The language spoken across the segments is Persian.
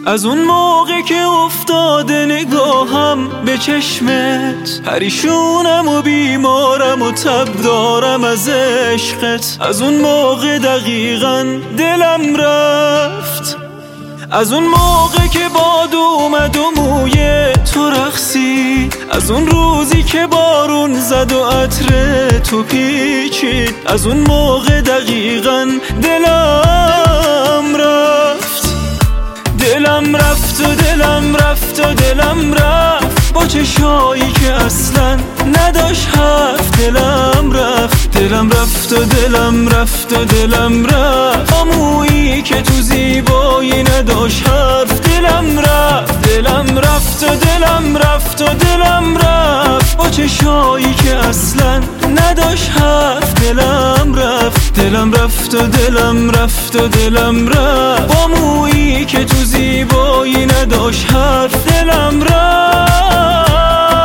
از اون موقع که افتاده نگاهم به چشمت، پریشونم و بیمارم و تب دارم از عشقت. از اون موقع دقیقاً دلم رفت، از اون موقع که باد اومد و موی تو رقصید، از اون روزی که بارون زد و عطر تو پیچید. از اون موقع دقیقاً دلم رفت، دلم رفت و دلم رفت و دلم رفت با چشایی که اصلا نداشت حرف. دلم رفت، دلم رفت و دلم رفت و دلم رفت با مویی که تو زیبایی نداشت حرف. دلم رفت، دلم رفت و دلم رفت و دلم رفت با چشایی که اصلا نداشت حرف. دلم رفت، دلم رفت و دلم رفت و دلم رفت با مویی که تو زیبایی نداشت حرف. دلم رفت.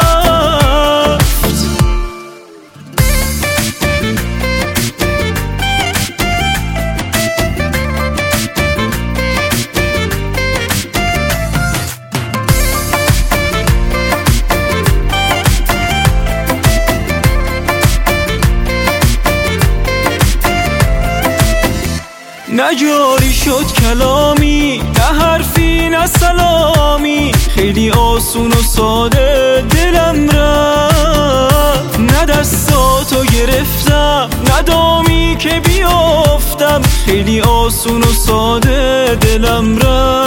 نه جاری شد کلامی، نه حرفی نه سلامی، خیلی آسون و ساده دلم رفت. نه دستاتو گرفتم، نه دامی که بیافتم، خیلی آسون و ساده دلم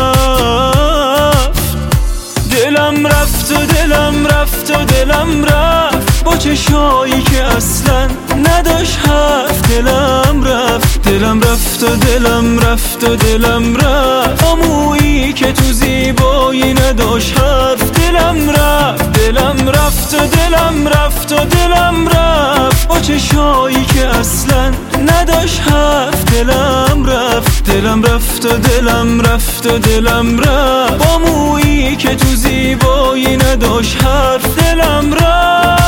رفت. دلم رفت و دلم رفت و دلم رفت با چشایی که اصلا نداشت حرف. دلم رفت، دلم رفت و دلم رفت و دلم رفت با مویی که تو زیبایی نداشت حرف. دلم رفت، دلم رفت و دلم رفت و دلم رفت با چشایی که اصلا نداشت حرف. دلم رفت، دلم رفت و دلم رفت و دلم رفت با مویی که تو زیبایی نداشت حرف. دلم رفت.